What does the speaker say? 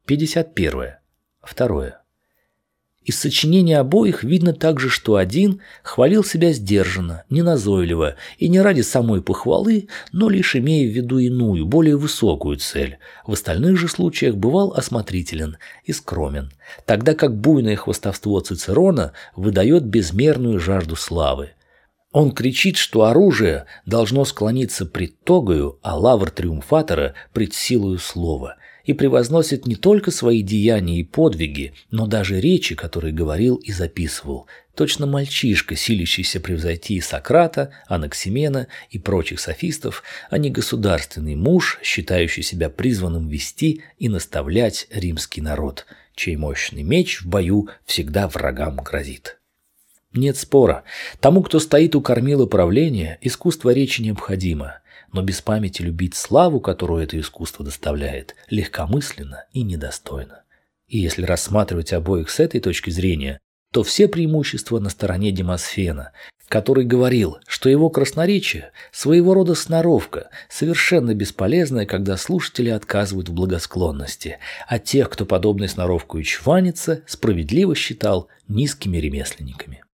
51. Второе. Из сочинения обоих видно также, что один хвалил себя сдержанно, неназойливо и не ради самой похвалы, но лишь имея в виду иную, более высокую цель. В остальных же случаях бывал осмотрителен и скромен, тогда как буйное хвастовство Цицерона выдает безмерную жажду славы. Он кричит, что оружие должно склониться пред тогою, а лавр триумфатора пред силою слова, и превозносит не только свои деяния и подвиги, но даже речи, которые говорил и записывал. Точно мальчишка, силящийся превзойти Сократа, Анаксимена и прочих софистов, а не государственный муж, считающий себя призванным вести и наставлять римский народ, чей мощный меч в бою всегда врагам грозит. Нет спора. Тому, кто стоит у кормила правления, искусство речи необходимо, но без памяти любить славу, которую это искусство доставляет, легкомысленно и недостойно. И если рассматривать обоих с этой точки зрения, то все преимущества на стороне Демосфена, который говорил, что его красноречие – своего рода сноровка, совершенно бесполезная, когда слушатели отказывают в благосклонности, а тех, кто подобной сноровкой чванится, справедливо считал низкими ремесленниками.